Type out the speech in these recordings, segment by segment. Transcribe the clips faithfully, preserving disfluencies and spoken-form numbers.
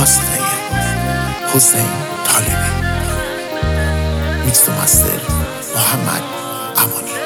موسیقی حسین طالبی، میکس و مستر محمد امانی.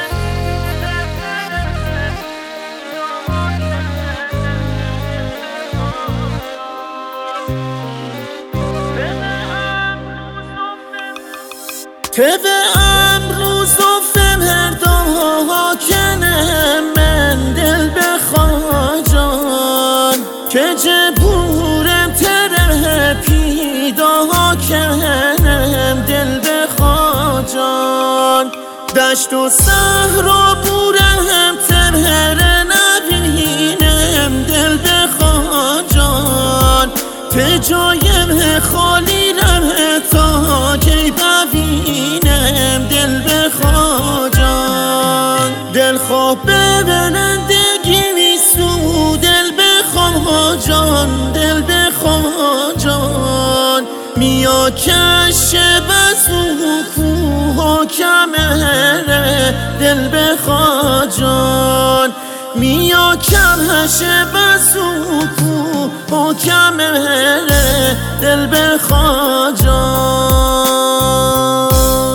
طبع امروز و فردا کنه من دل بخواجان که جبورم تره پیدا کنم دل بخواجان دشت و صحرا بورم تره نبینم دل بخواجان تجایم خالی ره تا که ببینم دل بخواجان دل خواه ببرندگی میسو دل بخواجان دل بخواجان میا کش بزو کوها کمره دل بخواجان میا کش بزو کوها کمره دل بخواجان.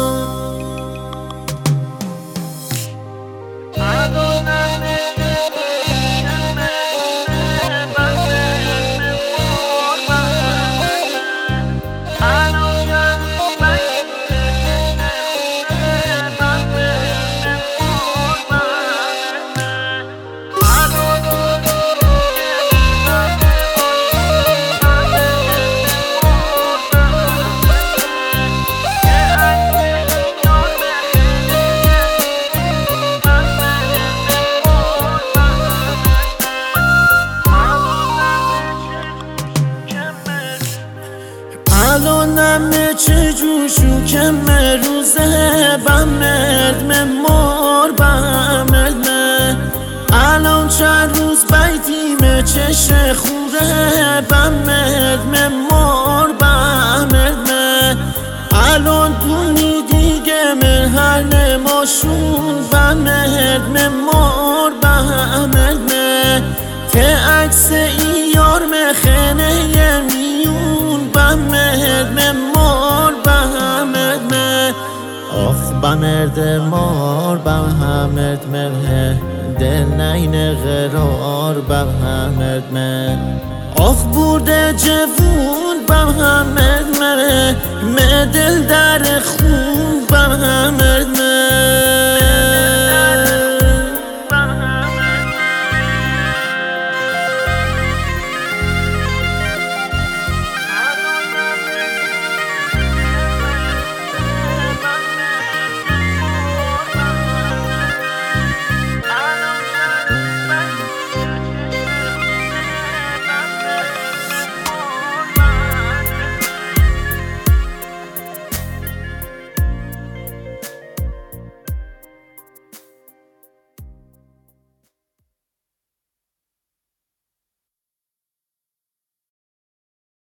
الانم چه جوشو که مروزه بمرد ممار بمرد الان چند روز بیتیم چش خوره بمرد ممار بمرد الان دونی دیگه من هر نماشون بمرد ممار بمرد ته عکس ایار مخنه میون بمرد مار بمرد آخ بمرد مار بمرد مره دل نین غرار بمرد آخ بوده جوون بمرد مره دل در خون بمرد